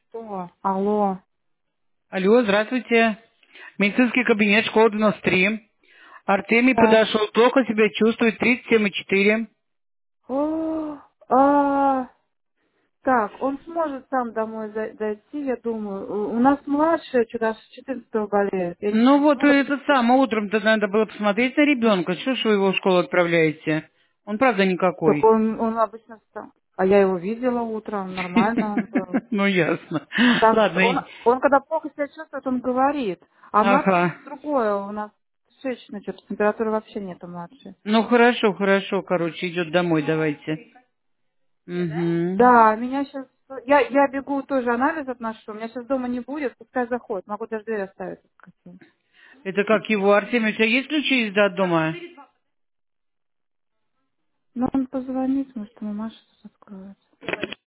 Что? Алло. Алло, здравствуйте. Медицинский кабинет, школа 93. Артемий Да. подошел, плохо себя чувствует, 37,4. О, так, он сможет сам домой дойти, я думаю. У нас младшая что-то аж с 14 болеет. Я не Ну знаю, вот, ну вот, это самое, утром-то надо было посмотреть на ребенка. Что ж вы его в школу отправляете? Он правда так никакой. он обычно сам. А я его видела утром, нормально он был. Ну ясно. Там, Ладно. он когда плохо себя чувствует, он говорит. А младший Ага. что-то другое. У нас кишечная что-то, температуры вообще нет у младшей. Ну хорошо, хорошо, короче, идет домой, давайте. Угу. Да, меня сейчас... Я бегу тоже анализ отношу. Меня сейчас дома не будет, пускай заходит. Могу даже дверь оставить. Если хотите. Это как его, Артемий, у тебя есть ключи из дома? Ну, он позвонит, может, ему Маша что-то откроет.